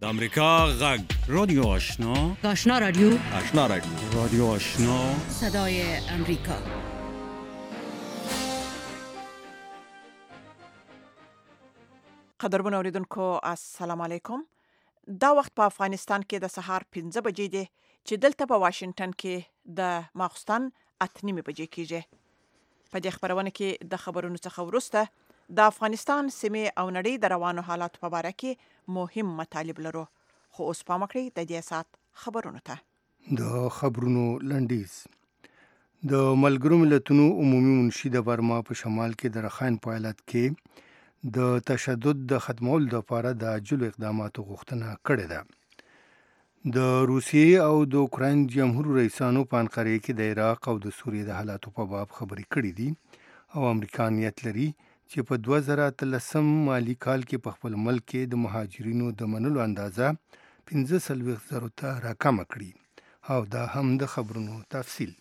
د امریکا غږ رادیو آشنا، آشنا رادیو، آشنا رادیو، رادیو آشنا، صدای امریکا. قدرمن اوریدونکو السلام علیکم. دا وخت په افغانستان کې د سهار 15 بجې دي چې دلته په واشنگټن کې د ماخستن 8:30 بجې کېږي. په دې خبرونه کې د خبرونو څخه وروسته د افغانستان سیمې او نړۍ د روانو حالات په اړه کې مهم مطالب لرو. خو اوس پام وکړئ د دې سات خبرونو ته. د خبرونو لنډیز. د ملګرو ملتونو عمومي منشي د برما په شمال کې د رخاین په ایالت کې د تشدد د ختمولو لپاره د عاجلو اقداماتو غوښتنه کړې ده. د روسیې او د اوکراین جمهور رئیسانو په انقره کې د عراق او د سوریې د حالاتو په باب خبرې کړې دي او امریکا نیت لري چې په 2013 مالی کال کې په خپل ملک کې د مهاجرینو د منلو اندازه 15,000 ته راکمه کړي. او دا هم د خبرونو تفصیل.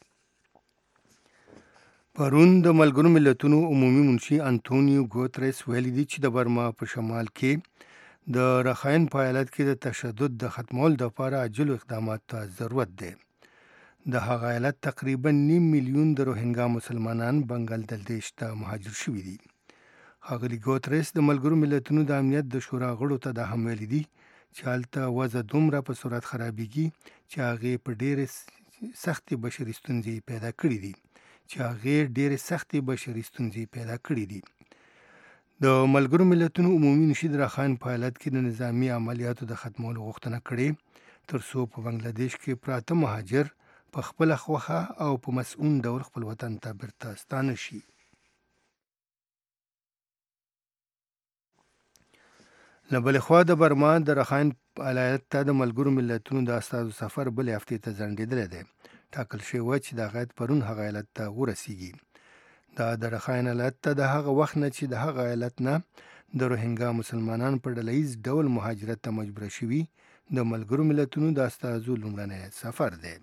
پرون د ملګرو ملتونو عمومي منشي انټونیو ګوتریس ویلي دي چې د برما په شمال کې د رخاین په ایالت کې د تشدد د ختمولو لپاره عاجلو اقداماتو ته ضرورت دی. د هغه ایالت تقریبا 9 میلیون د روهینګا مسلمانان بنګلادیش ته مهاجر شوي دي. ښاغلي ګوتریس د ملګرو ملتونو د امنیت د شورا غړو ته دا هم ویلي دي چې هلته وضع دومره په سرعت خرابېږي چې هغې په ډېرې سختې بشري ستونزې پیدا کړي دي. د ملګرو ملتونو عمومي منشي د رخاین په ایالت کې د نظامي عملیاتو د ختمولو غوښتنه کړې تر څو په بنګلادیش کې پراته مهاجر په خپله خوښه او په مسؤون ډول خپل وطن ته بیرته ستانه شي. له بلې خوا د برما د رخاین ایالت ته د ملګرو ملتونو د استازو سفر بلې هفتې ته ځنډېدلی دی. ټاکل شوی چې د هغه پرون هغه ایالت ته ورسیږي. دا د رخاین ایالت ته د هغه وخت نه چې د هغه ایالت نه د روهینګا مسلمانان په ډلهییز ډول مهاجرت ته مجبوره شوي د ملګرو ملتونو د استازو لومړنی سفر دی.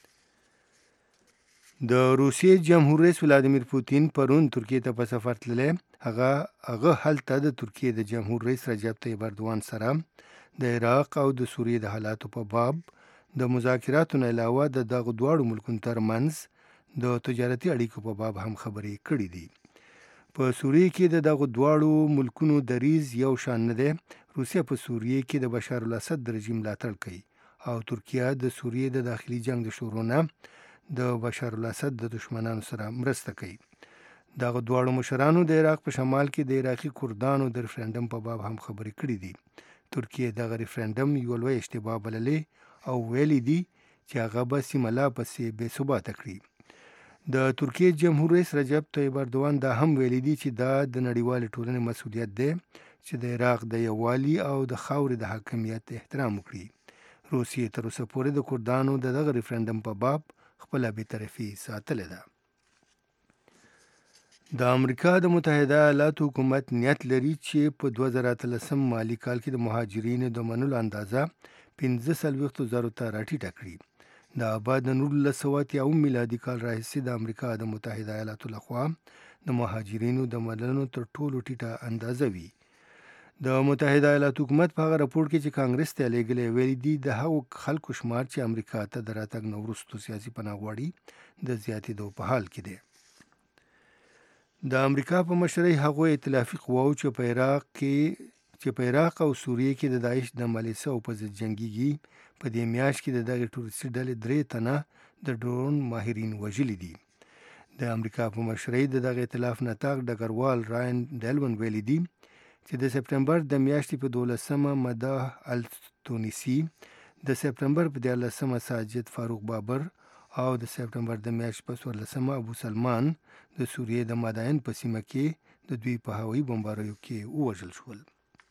د روسیې جمهور رئیس ولادیمیر پوتین پرون ترکیې ته په سفر تللی. هغه هلته د ترکیې د جمهور رئیس رجب طیب اردوان سره د عراق او د سوریې د حالاتو په باب د مذاکراتو نه علاوه د دغو دواړو ملکونو ترمنځ د تجارتي اړیکو په باب هم خبرې کړې دي. په سوریې کې د دغو دواړو ملکونو دریځ یو شان نه دی. روسیه په سوریې کې د بشار الاسد د رژیم ملاتړ کوي او ترکیه د سوریې د داخلي جنگ د شروع نه د بشار الاسد د دشمنانو سره مرسته کوي. دغه دواړو مشرانو د عراق په شمال کې د عراقي کردانو د ریفرنډم په باب هم خبرې کړې دي. ترکیه دغه ریفرنډم یو لوی اشتباه بللی او ویلي دي چې هغه به سیمه لا پسې بې ثباته کړي. د ترکیې جمهور رئیس رجب طیب اردوان دا هم ویلي دي چې دا د نړیوالې ټولنې مسؤلیت دی چې د عراق د یووالي او د خاورې د حاکمیت احترام وکړي. روسیې تر اوسه پورې د کردانو د دغه ریفرنډم په باب خپله بېطرفي ساتلې ده. د امریکا د متحده ایالاتو حکومت نیت لري چې په 2013 مالی کال کې د مهاجرینو د منلو اندازه 15,000 ته راټیټه کړي. دا بعد د 1990 میلادي کال راهیسې د امریکا د متحده ایالاتو لخوا د مهاجرینو د منلو تر ټولو ټیټه اندازه وي. د متحده ایالاتو حکومت په هغه راپور کې چې کانګرس ته لیږلی ویلي دي د هغو خلکو شمار چې امریکا ته د راتګ نه وروستو سیاسي پناه غواړي د زیاتېدو په حال کې دی. د امریکا په مشرۍ هغو ائتلافي قواو چې په عراق او سوریې کې د داعش د عملیې سوو په ضد جنګیږي په دې میاشت کې د دغې ټوریستي ډلې 3 تنه د ډرون ماهرین وژلي دي. د امریکا په مشرۍ د دغه ائتلاف نطاق ډګروال راین ډیلون ویلي دي چې د سپټمبر د میاشتې په 12 مداح التونسي، د سپټمبر په 14 ساجد فاروق بابر او د سپټمبر د میاشتې په 14 ابو سلمان د سوریې د مدائن په سیمه کې د دوی په هوایي بمباریو کې ووژل شول.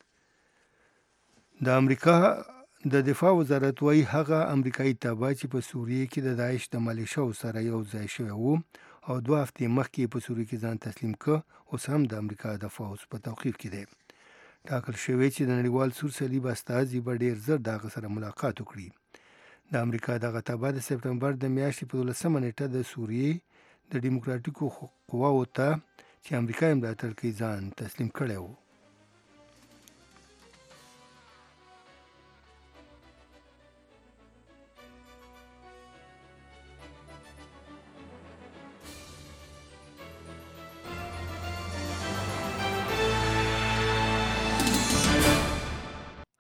د امریکا د دفاع وزارت وايي هغه امریکایي تابع چې په سوریې کې د داعش د ملیشاو سره یو ځای شوی وو او 2 هفتې مخکې په سوریې کې ځان تسلیم کړ، اوس هم د امریکا د پوځ په توقیف کې دی. ټاکل شوی چې د نړیوال سور صلیب استازي به ډېر ژر د هغه سره ملاقات وکړي. د امریکا دغه تابع د سپټمبر د میاشتې په 12 نیټه د سوریې د ډیموکراتیکو قواو ته چې امریکا یې ملاتړ کوي ځان تسلیم کړی و.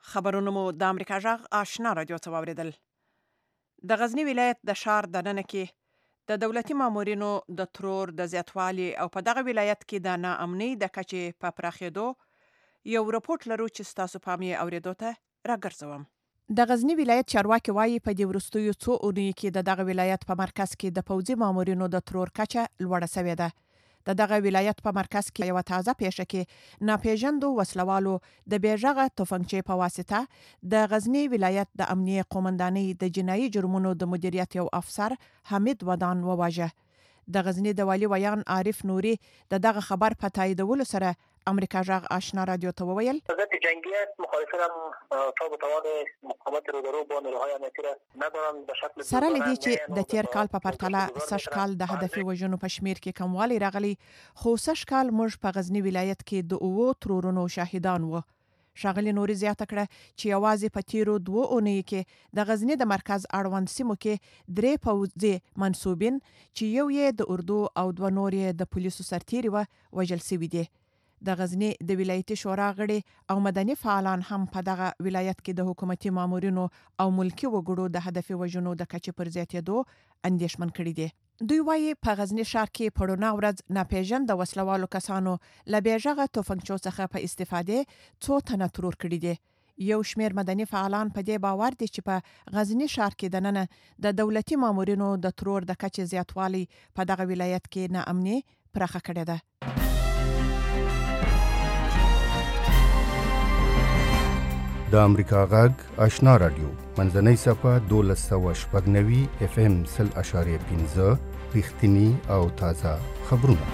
خبرونه مو د امریکا جغ آشنا رادیو څخه واوریدل. د غزنی ولایت د شار د ننه کې د دولتي مامورینو د ترور د زیاتوالي او په دغه ولایت کې د ناامنۍ د کچې په پراخېدو یو رپورټ لرو چې ستاسو پام یې اوریدو ته راګرځوم. د غزنی ولایت چارواکي وایي په دې وروستیو څو اونیو کې د دغه ولایت په مرکز کې د پوځي مامورینو د ترور کچه لوړه شوې ده. د دغه ولایت په مرکز کې یو تازه پیښه کې ناپېژاندو وسلوالو د بیژغه توفنګچې په واسطه د غزنی ولایت د امنیه قومندانۍ د جنایي جرمونو د مدیریت یو افسر حمید ودان وواژه. د غزنی د والی ویان عارف نوري دغه خبر په تاییدولو سره امریکا جغ آشنا رادیو ته وویل ضد جنگیت مخالفان تاب توان مقاومت رو درو با نیروهای امنیتی ندارن به شکل سره لګي چې د تیر کال په پرتله سږ کال د هدفي وژنو په شمیر کې کموالی راغلی، خو سږ کال موږ په غزنی ولایت کې د اوو ترورونو شاهدان وو. ښاغلي نوري زیاته کړه چې یوازې په تیرو 2 اونیو کې د غزنی د مرکز اړوند سیمو کې 3 پوځي منسوبین چې یو یې د اردو او 2 نور یې د پولیسو سرتیري وژل شوي دي. د غزنی د ولایتي شورا غړي او مدني فعالان هم په دغه ولایت کې د حکومتي مامورینو او ملکی وګړو د هدفي وژنو د کچې پر زیاتېدو اندېښمن کړي دي. دوی وایي په غزنی ښار کې پړونه ورځ ناپېژاندو وسلوالو کسانو له بیژغه توفنګچو څخه په استفادې څو تنه ترور کړي دي. یو شمیر مدني فعالان په دې باور دي چې په غزنی ښار کې د ننه د دولتي مامورینو د ترور د کچې زیاتوالی په دغه ولایت کې ناامني پراخه کړې ده. د امریکا غږ آشنا رادیو منځنۍ صفه 1290 اف ام 0.15 رښتینی او تازه خبرونه.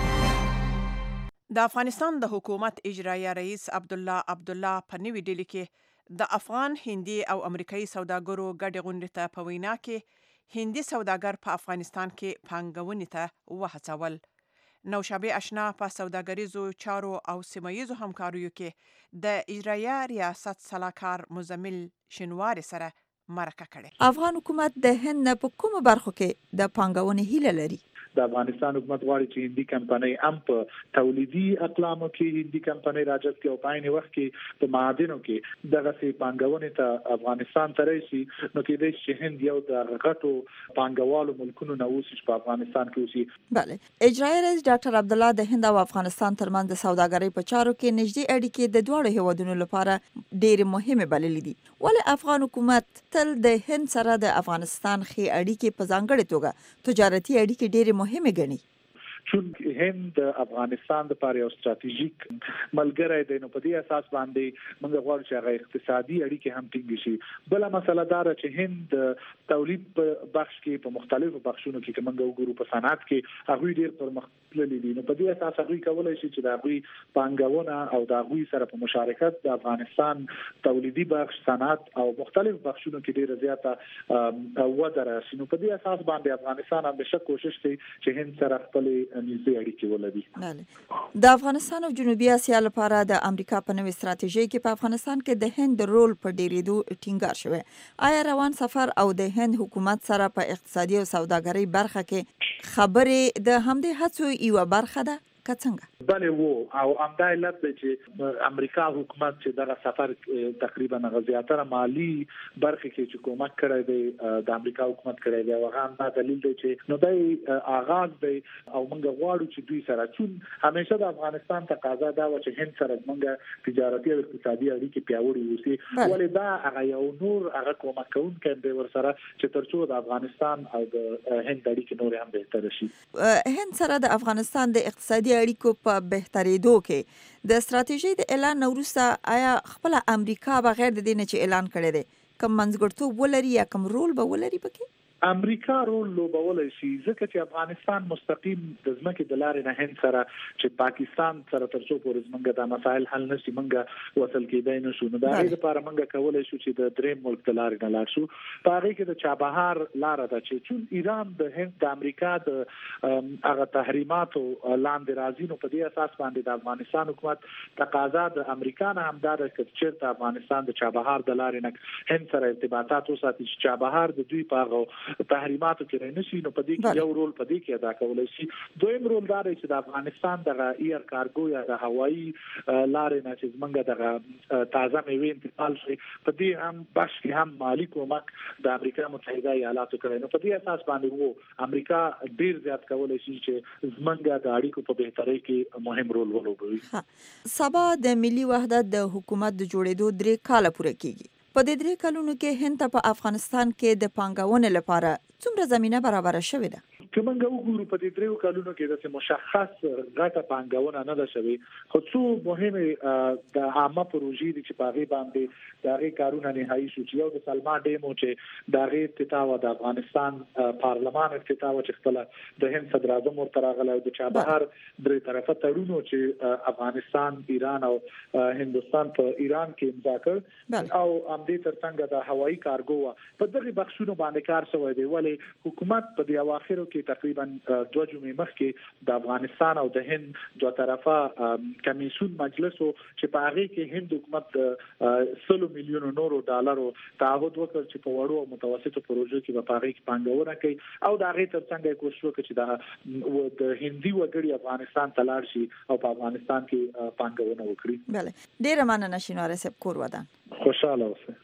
د افغانستان د حکومت اجرایي رئیس عبدالله په نوې ډیلي کې د افغان، هندي او امریکایي سوداګرو ګډې غونډې ته په وینا کې هندي سوداګر په افغانستان کې پانګونې ته وهڅول. نوشابه اشنا په سوداګریزو چارو او سیمایي همکاریو کې د اجرایي ریاست سلاکار مزمل شنواری سره مرکه کړې. افغان حکومت د هند نه په کومه برخو کې د پانګونې هیله لري؟ د افغانستان حکومت غواړي چې هندي کمپنۍ هم په تولیدي اقلامو کې هندي کمپنۍ راجذب کړي او په عین وخت کې په معادنو کې دغه سي پانګونې ته افغانستان ته راشي. نو کې د هند یو د غټو پانګوالو ملکونو نه اوسي په افغانستان کې اوسي. بله، اجرایي رئیس ډاکټر عبدالله د هند او افغانستان ترمنځ د سوداګرۍ په چارو کې نږدې اړیکې د دواړو هیوادونو لپاره ډېرې مهمه بللې دي. ولې افغان حکومت تل د هند سره د افغانستان خې اړیکې په ځانګړې توګه تجارتي اړیکې ډېرې مهمه ګڼي؟ چون هند افغانستان د لپاره یو ستراتیژیک ملګری دی، نو په دې اساس باندې موږ غواړو چې هغه اقتصادي اړیکې هم ټینګ شي. بل مسله دا ده چې هند تولید په بخش کې په مختلفو بخشونو کې موږ وګورو په صنعت کې هغه ډیر پرمختللي دي. نو په دې اساس هغه کولای شي چې د هغه پانګونه او د هغه سره په مشارکت د افغانستان تولیدي بخش، صنعت او مختلف بخشونو کې ډیر زیاته وده راشي. نو په دې اساس باندې افغانستان هم به کوشش کوي چې هند سره خپل نږدې اړیکې ولري. د افغانستان او جنوبي اسیا لپاره د امریکا په نوې ستراتیژۍ کې په افغانستان کې د هند رول په ډیرېدو ټینګار شوی. آیا روان سفر او د هند حکومت سره په اقتصادي او سوداګرۍ برخه کې خبرې د همدې هڅو یوه برخه ده که څنګه؟ بله وو او همدا علت دی چې امریکا حکومت چې دغه سفر تقریبا غزياتره مالی برخه کې چې کومک کړی دی د امریکا حکومت کړی دی. هغه هم دا دلیل دی چې نو دای آغاز دی او موږ غواړو چې دوی سره چون همیشه د افغانستان تقاضا دا و چې هند سره موږ تجارتي او اقتصادي اړیکې پیاوړې وسی. ولې دا هغه یو نور هغه کومک کوونکی دی ورسره چې ترڅو د افغانستان او د هند اړیکې نور هم بهتر شي. هند سره د افغانستان د اقتصادي اړیکو په بهترېدو کې د ستراتیژۍ د اعلان وروسته آیا خپل امریکا بغیر د دې نه چې اعلان کړی دی کوم منځګړیتوب ولري یا کوم رول به ولري پکې؟ امریکا رول لوبولای شي ځکه چې افغانستان مستقیم د ځمکې د لارې نه هند سره چې پاکستان سره ترڅو پورې زمونږ د مسایل حل نشي مونږ وصل کېدای نه شو. نو دا غي لپاره مونږ کولای شو چې د دریم ملک د لارې نه لاړ شو. په هغه کې د چابهار لار ده چې چون ایران د هند د امریکا د هغه تحریماتو لاندې راځي. نو په دې اساس باندې د افغانستان حکومت تقاضا د امریکا نه هم دا ده چې افغانستان د چابهار د لارې نه هند سره ارتباطات وساتي چې چابهار د دوی په تحریماتو کې رانشي نو په دې کې یو رول په دې کې ادا کولای شي. دویم رول دا دی چې د افغانستان د ایر کارګو یا د هوایي لارې نه چې موږ د تازه میوې انتقال شي په دې هم بخش کې هم مالی کومک د امریکا متحده ایالاتو کړی. نو په دې اساس باندې وو امریکا ډیر زیات کولای شي چې زمونږ د اړیکو په بهترۍ کې مهم رول ولوبوي. سبا د ملي وحدت د حکومت د جوړېدو 3 کاله پوره کیږي. په دې 3 کلونو کې هند ته په افغانستان کې د پانګونې لپاره څومره زمينه برابر شوې ده؟ که موږ وګورو په دې 3 کلونو کې د مشخص غټه پانګونه نه ده شوې، خو څو مهمه د عامه پروژې دي چې په هغه باندې د هغه کارونه نهایی شو. چې یو د سلما ډیمو چې د هغه افتتاح و د افغانستان پارلمان افتتاح و چې خپل د هند صدر اعظم ورته راغلی او د چابهار درې طرفه تړونو چې افغانستان، ایران او هندستان په ایران کې امضا کړ او همدې ترڅنګ د هوایي کارګو په دغه بخښونو باندې کار شوی دی. ولې حکومت په دې اواخرو کې تقریبا 2 جمعې مخکې د افغانستان او د هند دوه طرفه کمیسیون مجلس چې په هغه کې هند حکومت 100 میلیون نورو ډالرو تعهد وکړ چې په وړو او متوسطو پروژو کې په هغه کې پانګونه کوي او د هغه ترڅنګ کوشش وکړي چې د هندي وګړي افغانستان ته لاړ شي او په افغانستان کې پانګونه وکړي. بله ډیره مننه شینواره صاحب، کور ودان. خوشاله اوسئ.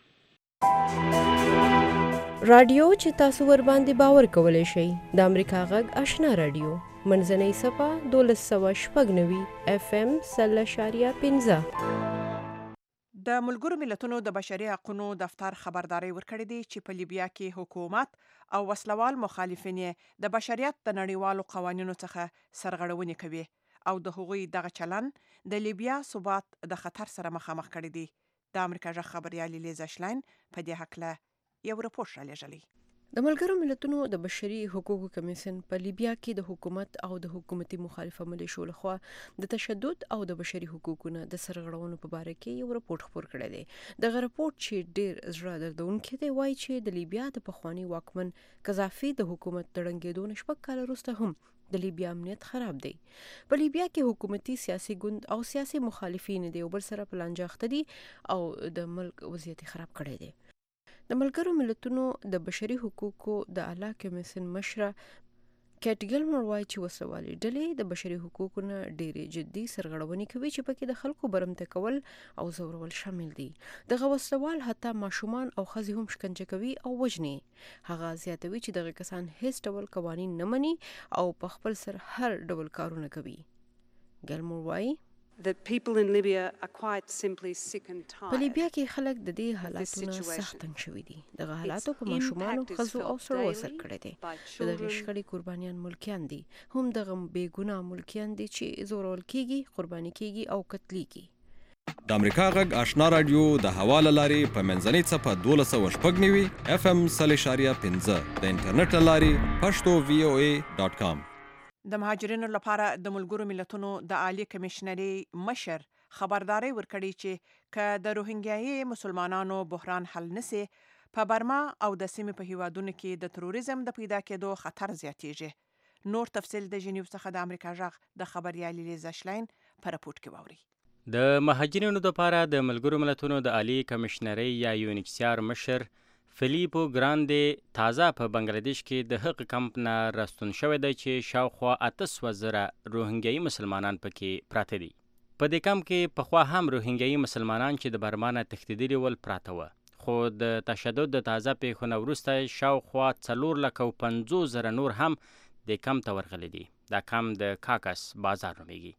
رادیو چې تاسو ور باندې باور کولای شئ د امریکا غږ آشنا رادیو منځنۍ صفه 1290 FM 0.15. د ملګرو ملتونو د بشري حقوقو دفتر خبرداري ورکړې دي چې په لیبیا کې حکومت او وسلوال مخالفین د بشریت د نړیوالو قوانینو څخه سرغړونې کوي او د هغوی دغه چلن د لیبیا ثبات د خطر سره مخامخ کړي دي. د امریکا غږ خبريال لیزا شلاین په دې حق یو رپورټ را لېږلی. د ملګرو ملتونو د بشري حقوقو کمیسیون په لیبیا کې د حکومت او د حکومتي مخالفه ملیشو لخوا د تشدد او د بشري حقوقو نه د سرغړونو په باره کې یو رپورټ خپور کړی دی. دغه رپورټ چې ډیر زړه دردونکی دی وایي چې د لیبیا د پخوانی واکمن قذافي د حکومت تړنګېدو نه 6 کال وروسته هم د لیبیا امنیت خراب دی. په لیبیا کې حکومتي سیاسي ګوند او سیاسي مخالفین دی او بل سره پلانجه اخته دي او د ملک وضعیت خراب کړی دی. د ملګرو ملتونو د بشري حقوقو د اعلی کمیسیون مشره کیټ ګیلمور وایي چې وسلوالې ډلې د بشري حقوقو نه ډېرې جدي سرغړونې کوي چې پکې د خلکو برمته کول او زورول شامل دي. دغه وسلوال حتی ماشومان او ښځې هم شکنجه کوي او وژني. هغه زیاتوي چې دغه کسان هیڅ ډول قوانین نه مني او په خپل سر هر ډول کارونه کوي. ګیلمور وایي په لیبیا کې خلک د دې حالاتونو سخت تنګ شوي دي. دغه حالاتو په ماشومانو، ښځو او سړو اثر کړی دی. د دغې شخړې قربانیان ملکیان دي، هم دغه بې ګناه ملکیان دي چې زورول کیږي، قرباني کیږي او قتلیږي. د امریکا غږ آشنا رادیو د حواله لارې په منځنۍ صفه 1290 FM 0.15 د انټرنیټ لارې pashto.voa.com. د مهاجرینو لپاره د ملګرو ملتونو د عالی کمشنري مشر خبرداري ورکړي چې که د روهینګیایي مسلمانانو بحران حل نسی په برما او د سیمې په هیوادونو کې د تروریزم د پیدا کېدو خطر زیاتېږي. نور تفصیل د جنیو څخه د امریکا غږ د خبريال لیزا شلاین په رپورټ کې واوري. د مهاجرینو لپاره د ملګرو ملتونو د عالی کمشنري یا یونیکسیار مشر فلیپو ګراندې تازه په بنگلاديش کې د حق کمپ نه راستون شوی دی چې شاوخوا 800,000 روهینګیایي مسلمانان پکې پراته دي. په دې کمپ کې پخوا هم روهینګیایي مسلمانان چې د برما نه تښتېدلي ول پراته وه، خو د تشدد د تازه پیښو نه وروسته شاوخوا 450,000 نور هم د کمپ ته ورغلي دي. دا کمپ د کاکس بازار نومیږي.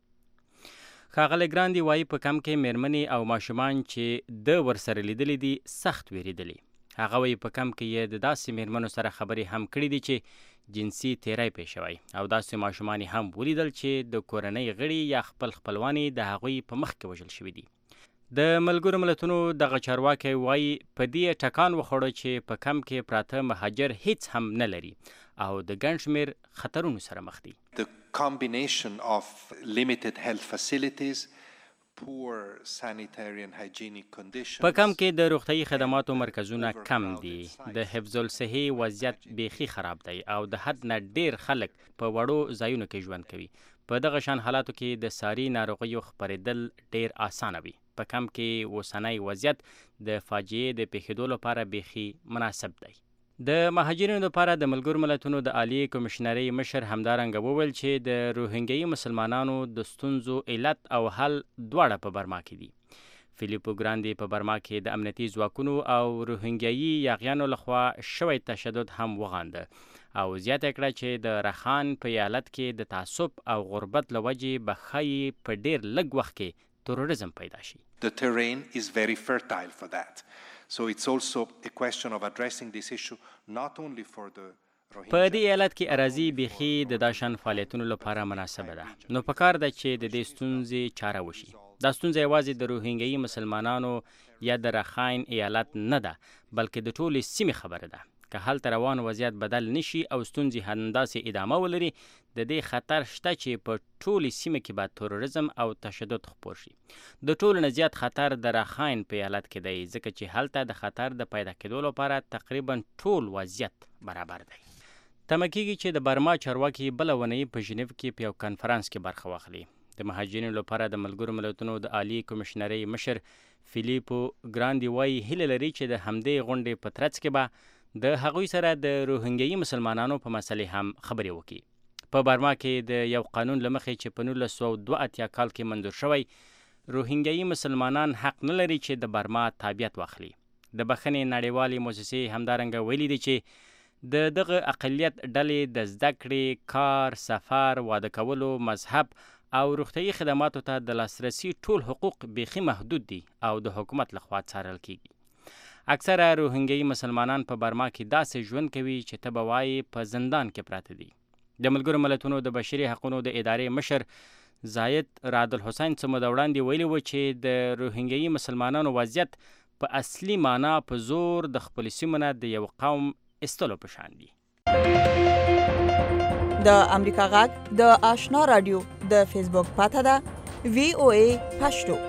ښاغلی ګراندې وایي په کمپ کې میرمنې او ماشومان چې د ورسره لیدلي دي سخت ویریدلي. هغه وایي په کمپ کې یې د داسې میرمنو سره خبرې هم کړي دي چې جنسي تیری پېښ شوی او داسې ماشومان هم ولیدل چې د کورنۍ غړي یا خپل خپلوان د هغوی په مخ کې وژل شوي دي. د ملګرو ملتونو دغه چارواکی وایي په دې ټکان وخوړه چې په کمپ کې پراته مهاجر هیڅ هم نه لري او د ګڼ شمېر خطرونو سره مخ دي. The combination of limited health facilities, poor sanitary and hygienic conditions. په کم کې د روغتیايي خدماتو مرکزونه کم دي، د حفظ الصحي وضعیت بیخي خراب دی او د حد نه ډیر خلک په وړو ځایونو کې ژوند کوي. په دغه شان حالاتو کې د ساري ناروغیو خپرېدل ډیر اسانه وي. په کم کې اوسنی وضعیت د فاجعې د پیښېدو لپاره بیخي مناسب دی. د مهاجرینو لپاره د ملګرو ملتونو د عالی کمشنرۍ مشر همدارنګه وویل چې د روهینګي مسلمانانو د ستونزو علت او حل دواړه په برما کې دي. فیلیپو ګراندي په برما کې د امنیتي ځواکونو او روهینګي یاغیانو لخوا شوی تشدد هم وغانده او زیاته کړه چې د رخان په ایالت کې د تعصب او غربت له وجې به ښایي په ډیر لږ وخت کې تروریزم پیدا شي. The terrain is very fertile for that. So it's also a question of addressing this issue not only for the په دې ایالت کې اراضي بیخي د داشان فعالیتونو لپاره مناسبه ده. نو پکار ده چې د دې ستونزې چاره وشي. دا ستونزه یوازې د روهینګي مسلمانانو یا د رخاین ایالت نه ده بلکې د ټولې سیمې خبره ده. که هلته روان وضعیت بدل نشي او ستونزې همداسې ادامه ولري د دې خطر شته چې په ټولې سیمه کې به تروریزم او تشدد خپور شي. د ټولو نه زیات خطر د رخاین په ایالت کې دی ځکه چې هلته د خطر د پیدا کېدو لپاره تقریبا ټول وضعیت برابر دی. تمه کېږي چې د برما چارواکي بله اونۍ په ژنیو کې په یو کنفرانس کې برخه واخلي. د مهاجرینو لپاره د ملګرو ملتونو د عالی کمشنرۍ مشر فیلیپو ګراندي وایي هیله لري چې د همدې غونډې په ترڅ کې به د هغوی سره د روهینګي مسلمانانو په مسلې هم خبرې وکړي. په برما کې د یو قانون له مخې چې په 1982 کال کې منظور شوی روهینګي مسلمانان حق نه لري چې د برما تابعیت واخلي. د بخښنې نړیوالې موسسې همدارنګه ویلي دي چې د دغه اقلیت ډلې د زده کړې، کار، سفر، واده کولو، مذهب او روغتیايي خدماتو ته د لاسرسي ټول حقوق بیخي محدود دي او د حکومت لخوا څارل کیږي. اکثره روهینګي مسلمانان په برما کې داسې ژوند کوي چې ته به وایې په زندان کې پراته دي. د ملګرو ملتونو د بشري حقوقو د ادارې مشر زاید راد الحسین څه موده وړاندې ویلي و چې د روهینګي مسلمانانو وضعیت په اصلي معنا په زور د خپل سیمه نه د یو قوم استلو په شان دي. د امریکا غږ د آشنا رادیو د فیسبوک پاته ده VOA پښتو.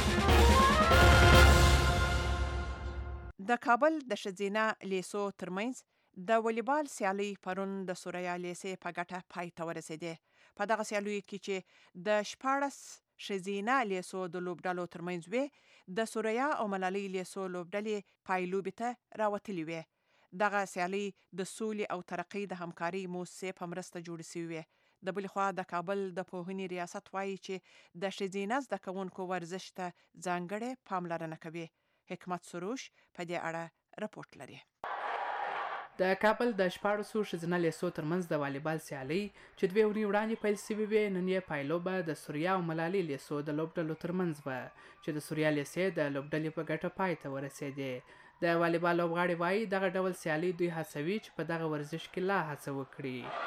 د کابل د ښځینه لیسو ترمنځ د والیبال سیالي پرون د سوریا لیسې په ګټه پای ته ورسېدې. په دغه سیالیو کې چې د 14 ښځینه لیسو د لوبډلو ترمنځ وې د سوریا او ملالۍ لیسو لوبډلې پایلوبې ته راوتلې وې. دغه سیالي د سولې او ترقۍ د همکارۍ موسسې په مرسته جوړې شوې وې. د بلې خوا د کابل د پوهنې ریاست وایي چې د ښځینه زده کوونکو ورزش ته ځانګړې پاملرنه کوي. حکمت سروش په دې اړه رپورټ لري. د کابل د 14 ښځینه لیسو ترمنځ د والیبال سیالي چې 2 ورځې وړاندې پیل شوې وې نن یې پایلوبه د سوریا او ملالۍ لیسو د لوبډلو ترمنځ وه چې د سوریا لیسې د لوبډلې په ګټه پای ته ورسېدې. د والیبال لوبغاړي وایي دغه ډول سیالي دوی هڅوي چې په دغه ورزش کې لا هڅه وکړي.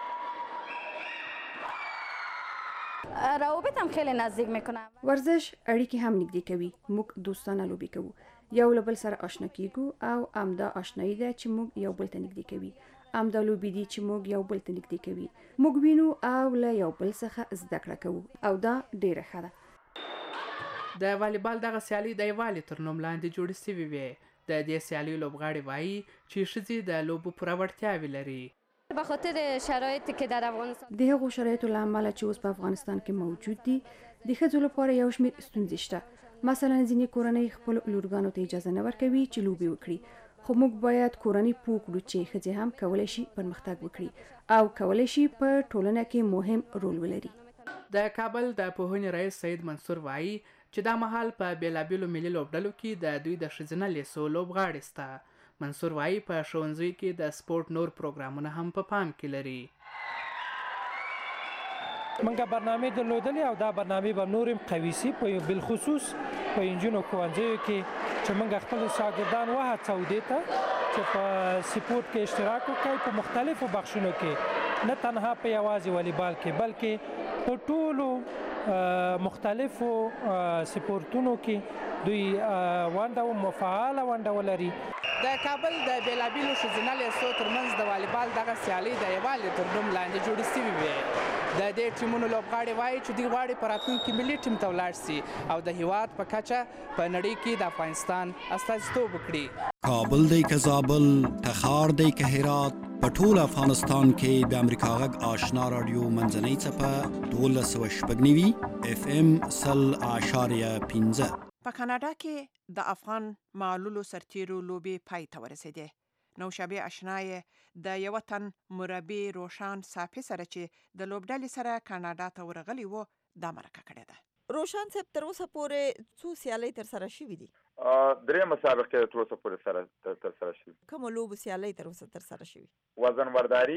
روابط هم خیلی نزدیک میکنه. ورزش اړیکې هم نږدې کوي. موږ دوستانه لوبې کوو، یو له بل سره آشنا کیږو او امدا آشنایی ده چې موږ یو بل ته نږدې کوي. امدا لوبې دي چې موږ یو بل ته نږدې کوي. موږ وینو او له یو بل څخه زده کړه کوو او دا ډیره ښه ده. د والیبال دغه سیالي د یووالي تر نوم لاندې جوړې شوې وې. د دې سیالي لوبغاړي وایي چې ښځې د لوبو پوره وړتیاوې لري. به خاطر شرایطی که در افغانستان د هغو شرایطو له امله چې اوس په افغانستان کې موجود دي د ښځو لپاره یو شمېر ستونزې شته. مثلا ځینې کورنۍ خپل لورګانو ته اجازه نه ورکوي چې لوبې وکړي. خو موږ باید کورنۍ پوه کړو چې ښځې هم کولی شي پرمختګ وکړي او کولی شي په ټولنه کې مهم رول ولري. د کابل د پوهنې رئیس سید منصور وایي چې دا مهال په بیلابیلو ملي لوبډلو کې د دوی د ښځینه لیسو لوبغاړي شته. منصور وایي په ښوونځیو کې د سپورت نور پروګرامونه هم په پام کې لري. منګه برنامه درلودلې او دا برنامه به نورم قوي سي په بالخصوص په انجینو ښوونځیو کې چې منګه خپل شاګردان وهڅو دي ته چې په سپورت کې اشتراک وکړي په مختلفو بخشونو کې، نه تنها په یوازې والیبال کې بلکې په ټولو مختلفو سپورتونو کې دوی ونډه او مفعاله ونډه ولري. د کابل د بیلابیلو ښځینه لیسو ترمنځ د والیبال دغه سیالي د یووالي تر نوم لاندې جوړې شوې وې. د دې ټیمونو لوبغاړي وایي چې دوی غواړي په راتلونکي ملي ټیم ته ولاړ شي او د هیواد په کچه په نړۍ کې د افغانستان استازیتوب وکړي. کابل دی که زابل، تخار دی که هرات، په ټول افغانستان کې د امریکا غږ آشنا رادیو منځنۍ څپه 1290 FM 100.5. په کاناډا کې د افغان معلولو سرتیرو لوبې پای ته ورسېدې. نوشابه اشنای د یو تن مربی روشان صافي سره چې د لوبډلې سره کاناډا ته ورغلی وو دا مرکه کړې ده. روشان صاحب تر اوسه پورې څو سیالۍ تر سره شوې دي؟ 3 مسابقې تر اوسه پورې تر سره شوې. کوم لوب سیالۍ تر اوسه تر سره شوې؟ وزن برداری،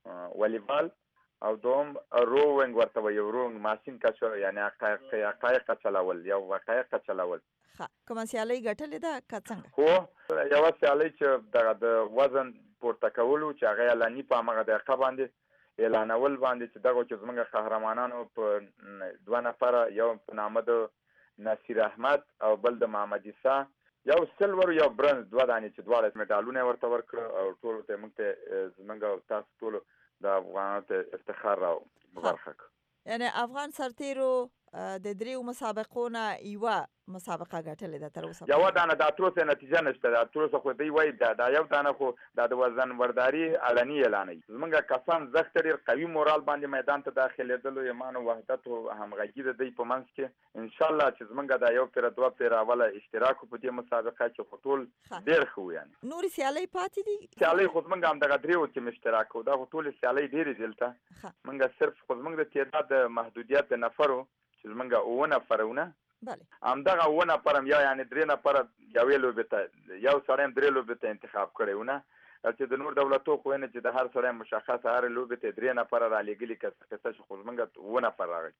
والیبال او دوم روینګ ورته وایي، روینګ ماشین کچ، یعنی قایق چلول، یو قایق چلول. ښه، کومه سیالۍ ګټلې ده که څنګه؟ هو، یوه سیالۍ چې د وزن پورته کولو چې هغه اعلاني په همغه دقیقه باندې اعلانول باندې چې دغه چې زموږ قهرمانانو په 2 نفره، یو په نامه د نصیر احمد او بل د محمد عیسی، یو سلور یو برنز، 2 دانې چې دواړه میډالونه ورته ورکړه او ټولو ته موږ ته زموږ تاسو ټولو د افغانانو ته افتخار او مبارکه کړ. یعنی افغان سرتیرو د 3 مسابقو نه یوه مسابقه ګټلې ده تر اوسه. یوه دانه د تر اوسه نتیجه نشته، د تر اوسه خو دوی وایي دا یو دانه خو د وزن برداري اعلاني اعلانوي. زمونږ کسان زخت ډېر قوي مورال باندې میدان ته داخلېدلو، ایمان او وحدت او همغږي د دوی په منځ کې انشاءالله چې زمونږ د یو پیر 2 پیر اوله اشتراک په دې مسابقه کې خو ټول ډېر ښه یعنی نورې سیالۍ پاتې دي. سیالۍ خو زمونږ همدغه 3 کې اشتراک و، دا خو ټولې سیالۍ ډېرې دلته مونږ صرف خو زمونږ د تعداد محدودیت د نفرو چې زمونږ 9 نفرونه همدغه 9 نفر هم یعنی 3 نفر یوې لوبې ته، یو سړی هم 3 لوبې ته انتخاب کړی و، نه چې د نور دولتو خو نه چې د هر سړی مشخص هر لوبې ته 3 نفر رالېږلي، که څه خو زمونږ 9 نفر راغلي.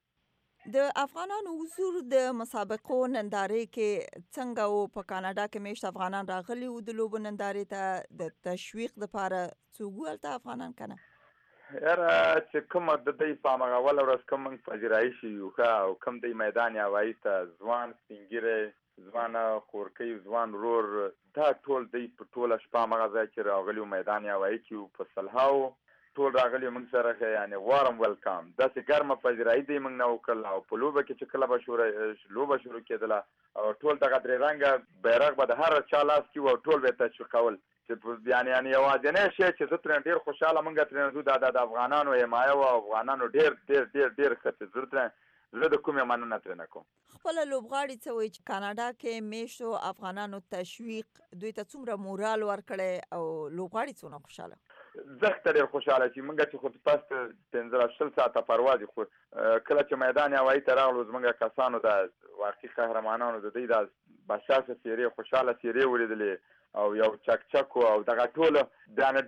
د افغانانو حضور د مسابقو نندارې کې څنګه و؟ په کاناډا کې میشت افغانان راغلي وو د لوبو نندارې ته د تشویق دپاره، څوک هلته افغانان که نه؟ یاره چې کومه د دوی په همغه اوله ورځ کوم موږ پذیرایي شي یو ښه، او کوم دوی میدان هوایي ته ځوان سپین ږیری، ځوانه خورکۍ، ځوان ورور، دا ټول دوی په ټوله شپه همغه ځای کې راغلي وو، میدان هوایي کې په سلهاو ټول راغلي وو موږ سره، یعنې وارم ویلکم. داسې ګرمه پذیرایي دوی موږ نه وکړله. او په لوبه کې چې کله به لوبه شروع کېدله او ټول دغه 3 رنګه بیرغ به د هر چا لاس کې و او ټول به یې تشویقول، چې یعنی یوازینی شی چې زه ترې ډېر خوشحاله موږ ترې ځو دا د افغانانو حمایه وه، افغانانو ډېر ډېر ډېر ډېر ښه چې زه ترې زه د کومې مننه ترې نه کوم. خپله لوبغاړي څه وایي چې کاناډا کې میشتو افغانانو تشویق دوی ته څومره مورال ورکړی او لوبغاړي څونه خوشحاله؟ زخت ډېر خوشحاله چې موږ چې خو پس 15 ساعته پرواز خو کله چې میدان هوایي ته راغلو زموږ کسانو د واقعي قهرمانانو د دوی د بشاسه څېرې، خوشحاله څېرې ولیدلې او یو چک او دغه ټوله دانه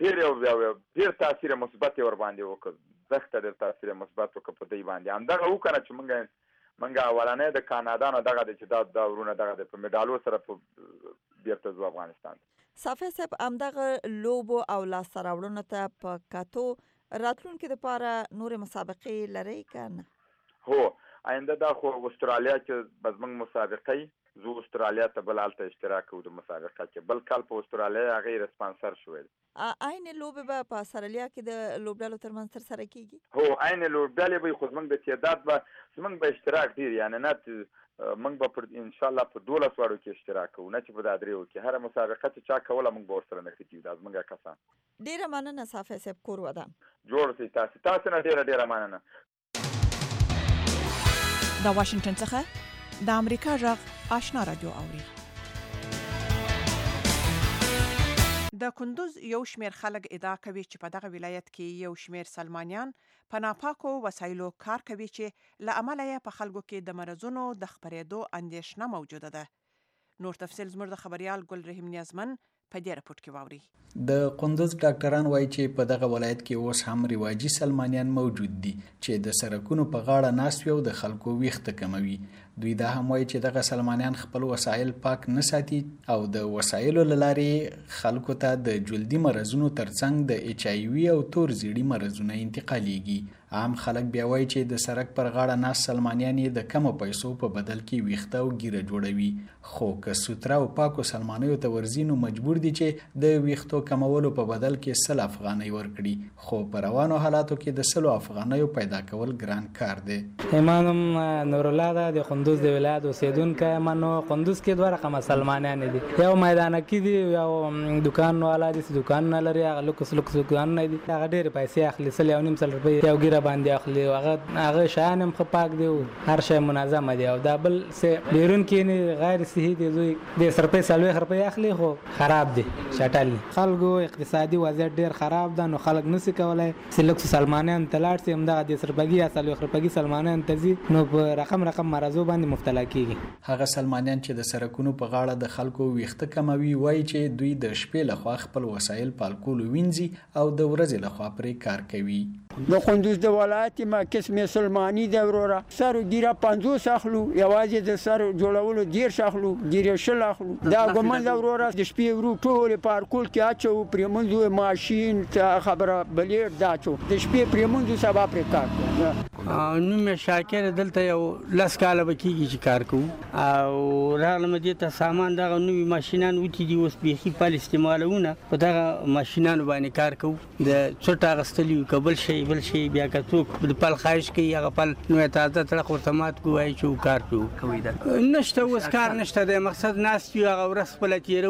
ډېر تاثیر مثبت ور باندې وکړ. زخت ډېر تاثیر مثبت وکړ په دوی باندې. همدغه وکړه چې موږ اولنی د کاناډا نه دغه دی چې دا ورونه دغه دی په میډالو سره په بیرته ځو افغانستان. صافی صاحب همدغه لوبو او لاسته راوړنو ته په کتو راتلونکي دپاره نورې مسابقې لرئ که نه؟ هو، آینده دا خو استرالیا کې به زموږ مسابقې زه استرالیا ته بل هلته اشتراک کوو د مسابقه کې. بل کال په استرالیا هغې رسپانسر شوی دی. عین لوبې به په استرالیا کې د لوبډلو ترمنځ ترسره کیږي؟ هو، عین لوبډلې به خو زموږ د تعداد به زموږ به اشتراک ډېر، یعنې نه موږ به انشاءالله په 12 واړو کې اشتراک کوو، نه چې په دا 3 کې. هره مسابقه چې چا کوله موږ به ورسره نښتي یو، دا زموږ کسان. ډېره مننه صافی صاحب، کور ودان. جوړ اوسئ تاسو نه ډېره مننه. د واشنگټن څخه د امریکا غږ آشنا رادیو اوري. د کندوز یو شمیر خلک ادعا کوي چې په دغه ولایت کې یو شمیر سلمانیان په ناپاکو وسایلو کار کوي چې له امله یې په خلکو کې د مرضونو د خپرېدو اندېښنه موجوده ده. نور تفصیل زموږ د خبريال ګل رحیم نیازمن په دې راپورټ کې واوري. د کندوز ډاکټران وایي چې په دغه ولایت کې اوس هم رواجي سلمانیان موجود دي چې د سرکونو په غاړه ناست وي او د خلکو ویښته کموي. دوی دا هم وایي چې دغه سلمانیان خپل وسایل پاک نه ساتي او د وسایلو له لارې خلکو ته د جلدي مرضونو ترڅنګ د HIV او تور زیړي مرضونه انتقالېږي. عام خلک بیا وایي چې د سرک پر غاړه ناست سلمانیان یې د کمو پیسو په بدل کې ویښته او ګیره جوړوي. خو که سوتره او پاکو سلمانیو ته ورځي نو مجبور دي چې د ویښتو کمولو په بدل کې 100 افغانۍ ورکړي. خو په روانو حالاتو کې د 100 افغانیو پیدا کول ګران کار دی. ایمانم نورالله ده د کندوز د ولایت اوسیدونکی منو. کندوز کې دوه رقمه سلمانیان دي، یو میدان کې دي، یو دکان والا دي چې دکان نه لري، هغه لوکس دکان نه دي، هغه ډېر پیسې اخلي، 1.5 روپۍ یو ګیره باندې اخلي هغه شان هم پاک دی هر شی منظم دی او دا بل څه بیرون کې نه غیر صحي دی دوی د سرپې سالوي خرپې اخلي خو خراب دی شټل خلکو اقتصادي وضعیت ډیر خراب ده نو خلک نسی کولای سلک سلمانیان تلاړ سي همدغه د سرپګي یا سالوي خرپګي سلمانیان تزي نو په رقم مرزو باندې مبتلا کیږي هغه سلمانیان چې د سرکونو په غاړه د خلکو ویخته کموي وایي چې دوی د شپې لخوا خپل وسایل پالکول وینځي او د ورځې لخوا پرې کار کوي د قندوز د ولایت ما قسم سلمانی د وروره سر ګیره 50 اخلو یوازې د سر جوړولو ډیر شخلو ډیر شل اخلو دا ګمن د وروره د شپې ورو ټول پارکول کې اچو پرمنځو ماشين خبره بلیر داچو د شپې پرمنځو سبا پر کار نو مې شاکر دلته یو لاس کاله بکیږي چې کار کوم او راغلم دې ته سامان دا نوې ماشينان وتی دي اوس به خې په استعمالونه په دا ماشينانو باندې کار کوم د څټه غستلی قبل شي بل شي بیا که څوک د پل خایش کوي هغه پل نو تازه تړه خورتمات کوی چې کار کوي دا نشته اوس کار نشته د مقصد ناس یو هغه ورس په لتیرو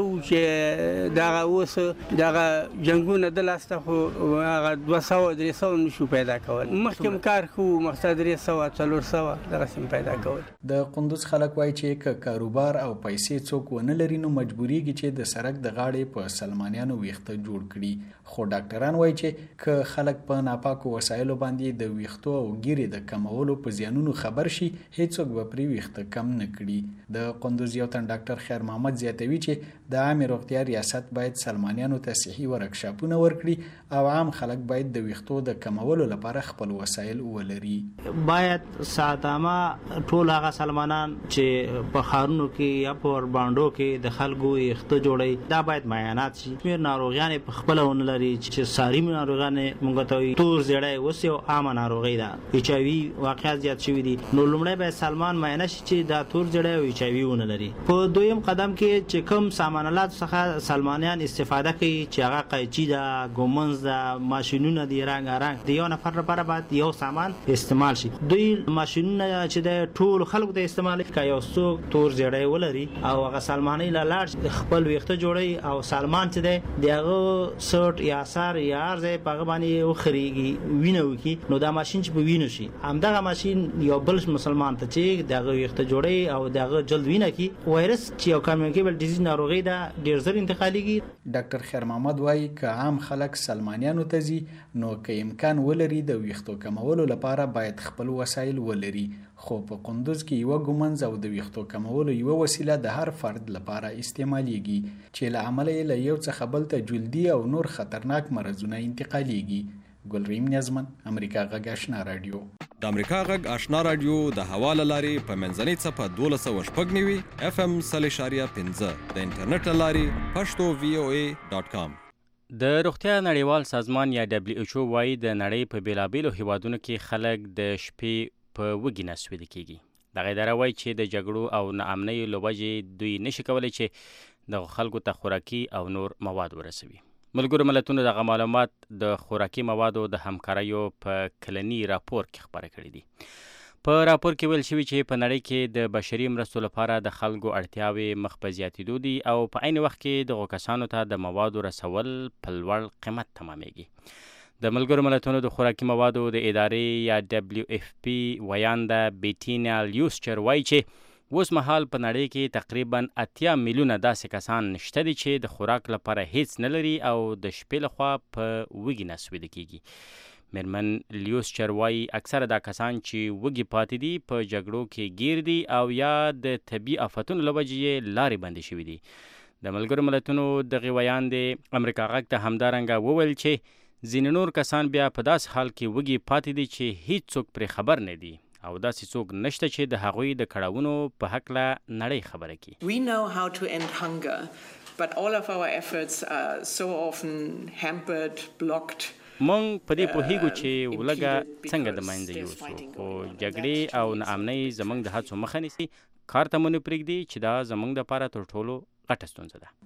چې دا اوس دا جنگونه د لاسته خو هغه 200-300 نشو پیدا کول مخکې کار خو مقصد 300-400 دغه سم پیدا کول د قندوز خلک وایي چې کاروبار او پیسې څوک ونه لري نو مجبوریږي چې د سرک د غاړې په سلمانیانو ویخته جوړ کړي خو ډاکټران وایي چې ک خلک په ناپاکو وسایلو باندې د ویختو او ګیرې د کمولو په زیانونو خبر شي هیڅوک به پرې ویخته کم نه کړي د قندوز یو تن ډاکټر خیر محمد زیاتوي چې د عامه روغتیا ریاست باید سلمانیانو ته صحي ورکشاپونه ورکړي او عام خلک باید د ویختو د کمولو لپاره خپل وسایل ولري باید ساتامه ټول هغه سلمانان چې په خارونو کې یا په باندو کې د خلکو ویخته جوړي دا باید معاینات شي مېر ناروغان په خپل ونه لري چې ساري ناروغان مونږ ته تور زړای اوس یو عام ناروغي ده ایچ ای وی واقعیت زیات شوی دي نو لومړی به سلمان معاینه شي چې دا تور زړای او ایچ ای وی ونه لري په دویم قدم کې چې کوم سامانالات څخه سلمانیان استفاده کوي چې هغه قیچی ده ګومنز ده ماشينونه دي رنگ د یو نفر لپاره باید یو سامان استعمال شي دوی ماشينونه چې د ټول خلکو د استعمال کوي یو څوک تور زړای ولري او هغه سلمانی لاړ خپل ویخته جوړي او سلمان چې دغه سرټ یا سار یا ارزه په باندې وخريږي وینو کی نو دا ماشين چې په وینو شي همدغه ماشين یو بل مسلمان ته چې دغه ویخته جوړي او دغه جلد وینه کی وایرس چې یو کمیونیکیبل ډیزیز ناروغي دا ډیر زر انتقاليږي ډاکټر خیر محمد وایي ک عام خلک سلمانیانو ته زی نو که امکان ولري د ویختو کمولو لپاره باید خپل وسایل ولري خو په قندوز کې یو ګومنز او د ویختو کمولو یو وسیله د هر فرد لپاره استعماليږي چې له عمله له یو څخه بل ته جلدي او نور خطرناک مرزونه انتقاليږي ګلریم نظمن امریکا غږ آشنا رادیو د امریکا غږ آشنا رادیو د حواله لاري په منځنۍ صفه 12.15 FM 3.15 د انټرنیټ لاري pashto.voa.com د روغتیا نړیوال سازمان یا WHO وايي د نړۍ په بیلابیلو هیوادونو کې خلک د شپې په وږي نسوي کیږي دغه اداره وايي چې د جګړو او ناامنۍ لوجې دوی نشي کولای چې د خلکو ته خوراکي او نور مواد ورسوي ملګرو ملتونو دغه معلومات د خوراکي موادو د همکاریو په کلنی راپور کې خبره کړې دي په راپور کې ویل شوی چې په نړۍ کې د بشري مرستو لپاره د خلکو اړتیاوې مخ په زیاتېدو دي او په عین وخت کې دغو کسانو ته د موادو رسول په لوړ قیمت تمامېږي د ملګرو ملتونو د خوراکي موادو د ادارې یا WFP ویانده بیټینا لیوسچر وایي چې اوس مهال په نړۍ کې تقریبا 80 میلیونه داسې کسان نشته دي چې د خوراک لپاره هیڅ نه لري او د شپې لخوا په وږي نسویده کیږي میرمن لیوسچر وایي اکثره دا کسان چې وږي پاتې دي په جګړو کې گیر دي او یا د طبي آفتونو له وجې لارې بندې شوي دي د ملګرو ملتونو دغه ویاندې امریکا غږ ته همدارنګه وویل چې ځینې نور کسان بیا په داس حال کې وږي پاتې دي چې هیڅوک پرې خبر نه دي او داسې څوک نشته چې د هغوی د کړاوونو په هکله نړۍ خبره کړي. We know how to end hunger, but all of our efforts are so often hampered, blocked. مونږ په دې پوهیږو چې ولګه څنګه د منځه یوسو خو جګړې او ناامنۍ زموږ د هڅو مخه نیسي کار ته مو نه پرېږدي چې دا زموږ دپاره تر ټولو غټه ستونزه ده.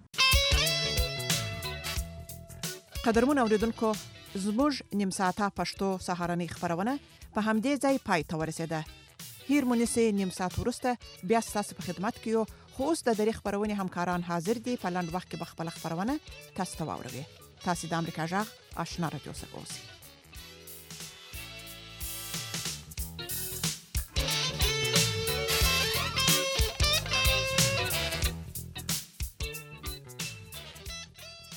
قدرمن اوریدونکو زموږ نیم ساعته پښتو سهارنۍ خبرونه په همدې ځای پای ته ورسېده. هیر مونږ نیم ساعت وروسته بیا ستاسو په خدمت کې یو خو اوس د درې خبرونې همکاران حاضر دي په لنډ وخت کې به خپله خبرونه تاسو ته واوروي. تاسو د امریکا غږ آشنا رادیو څخه اوسئ.